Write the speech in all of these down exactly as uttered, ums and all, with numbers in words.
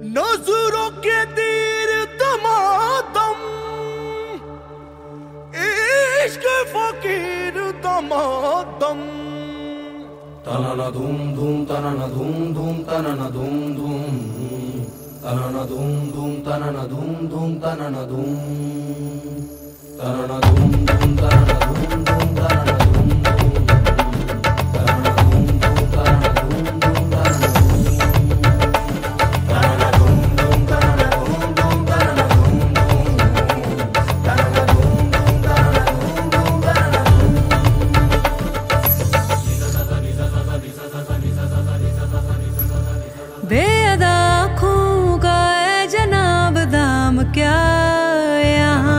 नजरों के तीर दमादम, इश्क फकीर दमादम। तनना धूम धूम तनना धूम धूम तनना धूम धूम तनना धूम धूम तनना धूम धूम तनना धूम तनना धूम धूम तनना धूम धूम तनना बेअदा आँखों का है जनाब दाम क्या यहाँ,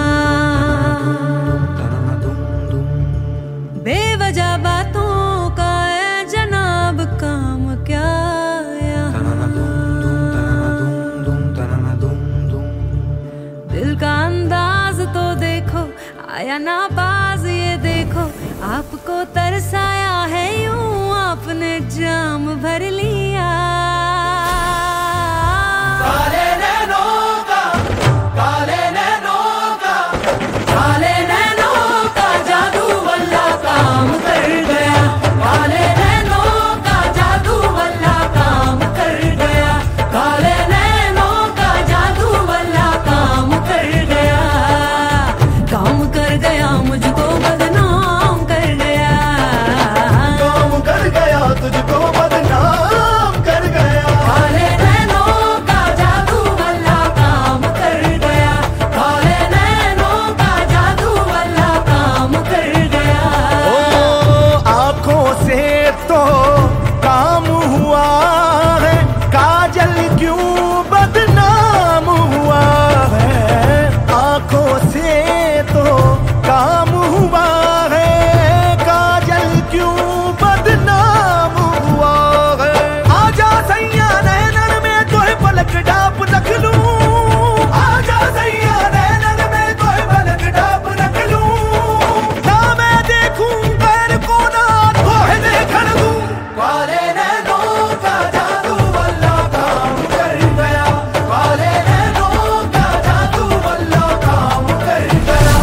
बेवजह बातों का है जनाब काम क्या यहाँ। दिल का अंदाज तो देखो आया ना बाज, ये देखो आपको तरसाया है यूं आपने जाम भर लिया। काले नैनों का, काले नैनों का, काले नैनों का जादू वल्ला काम कर गया। काले नैनों का जादू वल्ला काम कर गया। काले नैनों का जादू वल्ला काम कर गया। काम कर गया मुझको बदनाम कर गया। काम कर गया तुझको बदनाम कर गया। काले नैनों का जादू वल्ला काम कर गया। काले नैनों का जादू वल्ला काम कर गया। ओ आंखों से तो काम हुआ है, काजल क्यों बदनाम हुआ है। आंखों से तो काम हुआ है, काजल क्यों बदनाम हुआ है। आजा सैया नैनन में तोहे पलक डाप रख लूं, आजा सैया नैनन में तोहे पलक डाप रख लूं। ना मैं देखूं गैर को ना तोहे देखन दूं। काले नैनों का जादू वल्ला काम कर गया। काले नैनों का जादू वल्ला काम कर गया।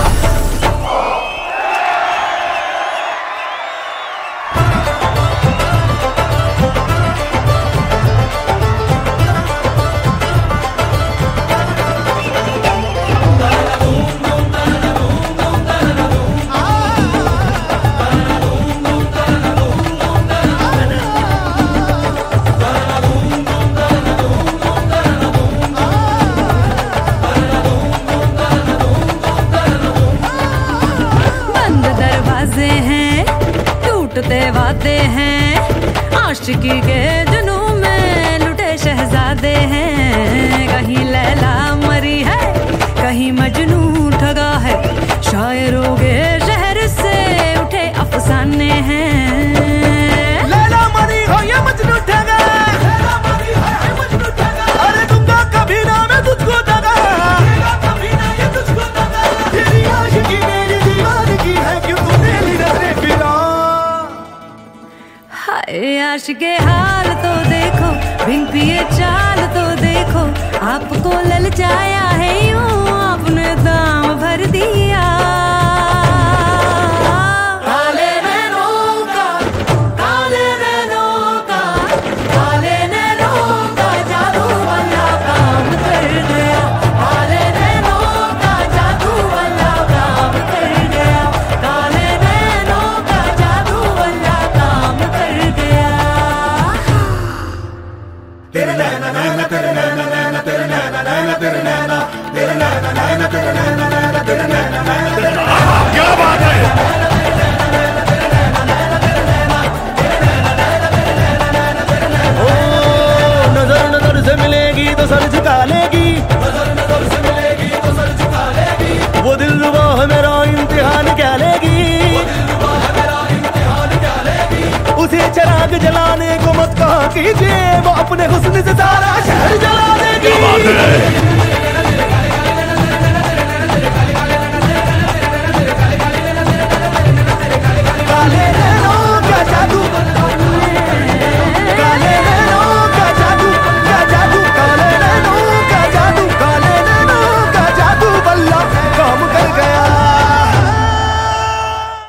बंद दरवाजे हैं टूटते वादे हैं, आशिकी के जुनून में लुटे शहजादे हैं। कहीं लैला मरी है कहीं मजनू ठगा है, शायरों के शहर से उठे अफसाने हैं। लैला मरी हो या मजनू ठगा, लैला मरी हो या मजनू ठगा। अरे दूंगा कभी ना मैं तुझको दगा, देगा कभी ना ये तुझको दगा। तेरी आशिकी मेरी दीवानगी है, क्यों तूने ली नजरें फिरा। हाय आशिके हाल तो देखो, बिन पिए चाल तो देखो, आपको ललचाया है यूं आपने दाम भर दिया। काले नैनों का, काले नैनों का, काले नैनों का जादू वल्ला काम कर गया। काले नैनों का जादू वल्ला काम कर गया। काले नैनों का जादू वल्ला काम कर गया। तेरे नैना नैना तेरे नैना नैना तेरे नैना नैना तेरे नैना तेरे नैना नैना तेरे नैना नैना तेरे नैना नैना तेरे नैना। क्या बात है। ओ नजर नजर से मिलेगी तो सर झुका लेगी, नजर नजर से मिलेगी तो सर झुका लेगी। वो दिल रुबा है मेरा इम्तिहान क्या लेगी, वो दिल रुबा है मेरा इम्तिहान क्या लेगी। उसे चिराग जलाने को मत कहा कीजिए, वो अपने हुस्न से सारा शहर जला देगी।